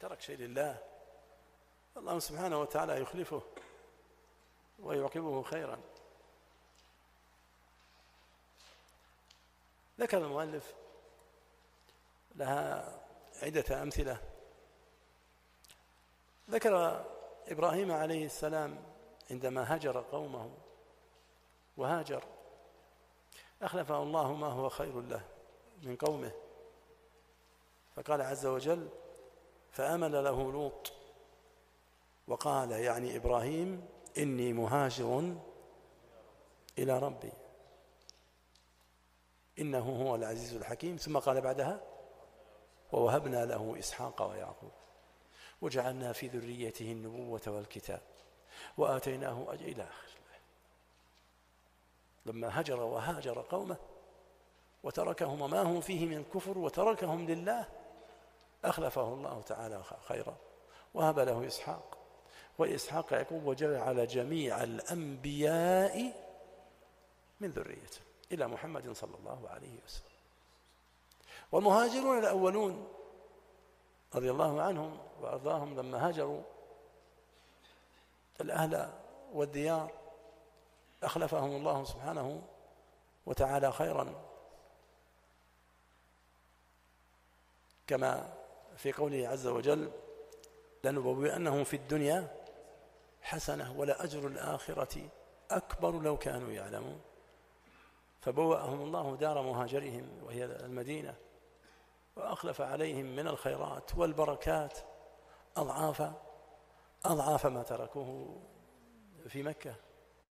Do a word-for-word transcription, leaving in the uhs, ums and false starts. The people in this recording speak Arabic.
ترك شيء لله، الله سبحانه وتعالى يخلفه ويعقبه خيرا. ذكر المؤلف لها عدة أمثلة. ذكر إبراهيم عليه السلام عندما هجر قومه وهاجر أخلفه الله ما هو خير له من قومه، فقال عز وجل: فآمن له لوط وقال يعني إبراهيم: إني مهاجر إلى ربي إنه هو العزيز الحكيم. ثم قال بعدها: ووهبنا له إسحاق ويعقوب وجعلنا في ذريته النبوة والكتاب وآتيناه أجر إلى آخره. لما هجر وهاجر قومه وتركهم وما هم فيه من كفر وتركهم لله أخلفه الله تعالى خيرا، وهب له إسحاق وإسحاق يعقوب وجعل جميع الأنبياء من ذريته إلى محمد صلى الله عليه وسلم. والمهاجرون الأولون رضي الله عنهم وأرضاهم لما هاجروا الأهل والديار أخلفهم الله سبحانه وتعالى خيرا، كما في قوله عز وجل: لنبوئنهم في الدنيا حسنة ولأجر الآخرة أكبر لو كانوا يعلمون. فبوأهم الله دار مهاجرهم وهي المدينة، وأخلف عليهم من الخيرات والبركات أضعاف أضعاف ما تركوه في مكة.